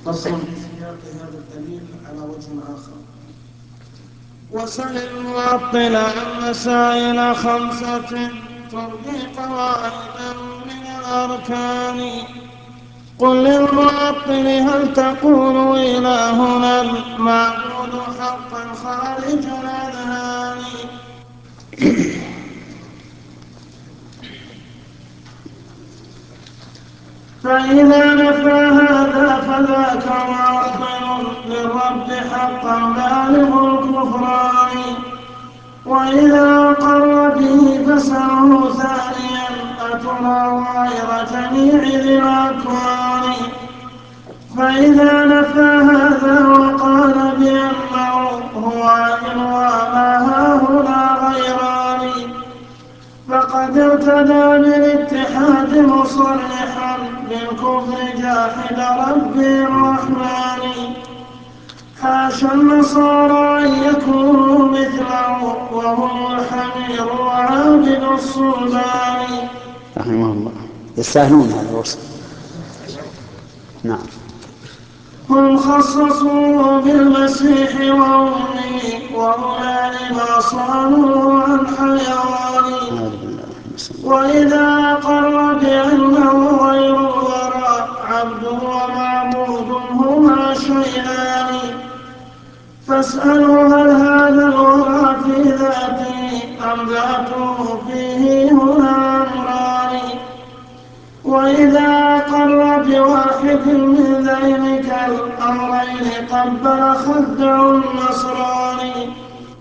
فصل في سياق هذا الدليل على وجه آخر. وسل المعطل عن مسائل 5 ترضي قواعدا من الأركان. قل للمعطل هل تقول إلهنا المعبود حقا خارج الأذهان؟ فإذا نفى هذا فذاك معطل للرب حقا بالغ الكفران. وإذا أقر به فسره ثانيا أترى غير جميع ذي الأكوان. فإذا نفى هذا وقال بأنه هو عين وما هاهنا غيران فقد ارتدى بالاتحاد مصرحا بالكفر جاحد ربي الرحمن. حاشا النصارى أن يكونوا مثله وهم الحمير وعابد الصلبان. رحمه الله يستاهلون هذا الوصف. نعم. هم خصصوا بالمسيح وأمه وأولئك ما صانوا عن حيوان. وإذا أقر بأنه غير الورى عبد ومعبود هما شيئان فاسألوا هل هذا الورى في ذاته أم ذاته فيه هنا أمران. وإذا أقر بواحد من ذلك الأمرين قبل خده النصراني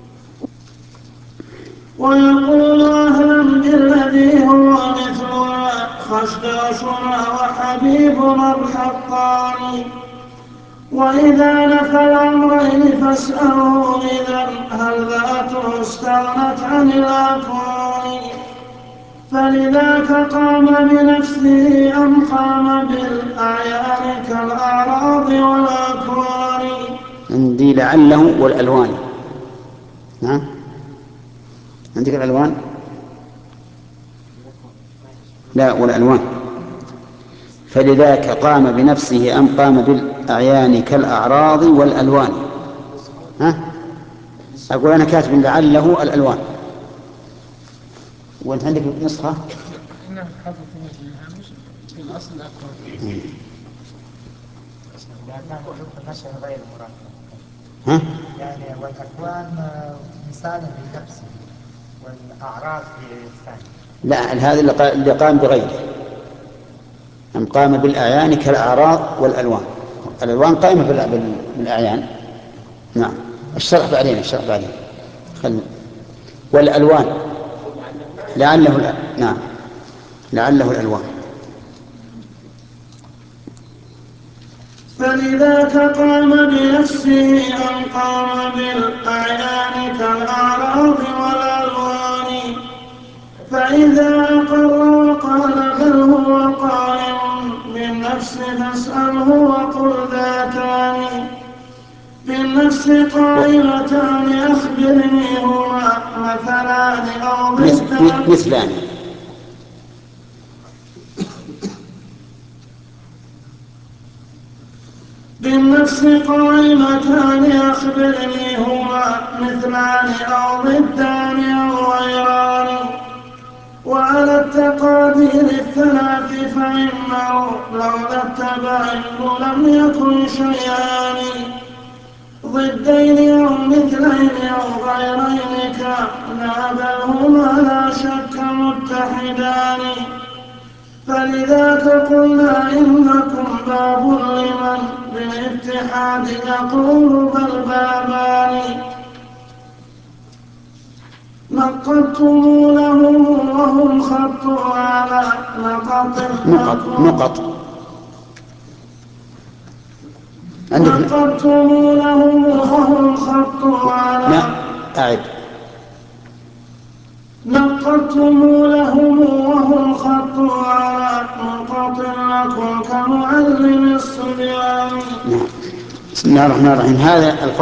ويقول أهلا بالذي هو مثلنا خشداشنا وحبيبنا الحقاني. وإذا نفى الأمرين فاسأله إذا هل ذاته استغنت عن الأكوان. فلذاك قام بنفسه أم قام بالأعيان كالأعراض والأكوان. عندي لعله والألوان. نعم عندك الألوان لا والألوان. فلذاك قام بنفسه أم قام بالأعيان كالأعراض والألوان. ها أقول أنا كاتب لعله الألوان وأنت عندك نسخة في الأصل الأكوان غير مراد. ها؟ يعني والأكوان مثال لنفسه والأعراض في الثاني. لا هذا اللي قام بغيره. أم قام بالأعيان كالأعراض والألوان. الألوان قائمة بالأعيان. نعم الشرح بعدين والألوان لعله نعم لعله الألوان. فلذاك قام بنفسه أم قام بالأعيان كالأعراض والألوان. فإذا أقر وقال بل هو قائم بالنفس فاسأله وقل ذاتان. بالنفس قائمتان أخبرني هما مثلان أو ضدان. مثلان. بالنفس قائمتان أخبرني هما مثلان أو ضدان أو غيران. وعلى التقادير الثلاث فإنه لولا التباين لم يكن شيئان ضدين أو مثلين أو غيرين كان بل هما لا شك متحدان. فلذاك قلنا إنكم باب لمن بالاتحاد يقول بل بابان. نقضتم لهم وهم خطوا على نقط نقضتم لهم وهم خطوا على لا أعد. نقضتم لهم وهم خطوا على نقط لكم كمعلم الصبيان. بسم الله الرحمن الرحيم. هذا